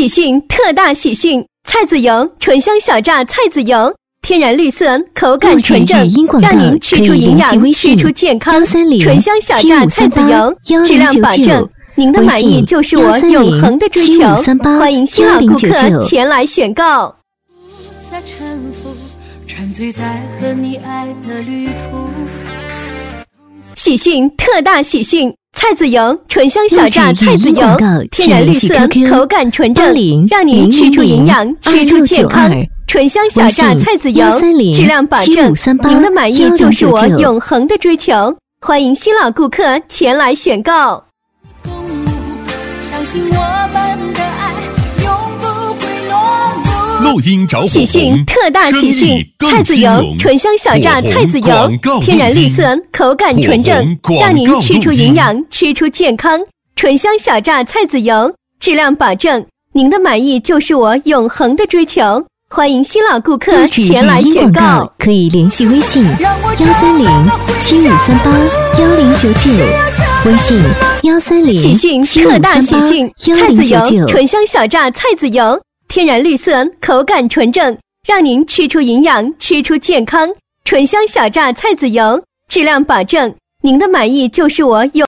喜讯特大喜讯！菜籽油醇香小榨菜籽油，天然绿色，口感纯正，让您吃出营养，吃出健康。醇香小榨菜籽油，质量保证，您的满意就是我永恒的追求。欢迎新老顾客前来选购。 不再沉浮，沉醉在和你爱的旅途。 喜讯特大喜讯！菜籽油醇香小榨菜籽油，天然绿色，口感纯正，让您吃出营养，吃出健康。醇香小榨菜籽油，质量保证，您的满意就是我永恒的追求。欢迎新老顾客前来选购。 相信我们的爱永不会落幕。 录音找火喜讯特大喜讯！菜籽油醇香小榨菜籽油，天然绿色，口感纯正，让您吃出营养，吃出健康。醇香小榨菜籽油，质量保证，您的满意就是我永恒的追求。欢迎新老顾客前来选购。 可以联系微信13075381099，微信130。 喜讯特大喜讯！菜籽油醇香小榨菜籽油，天然绿色，口感纯正，让您吃出营养，吃出健康。醇香小榨菜籽油，质量保证，您的满意就是我永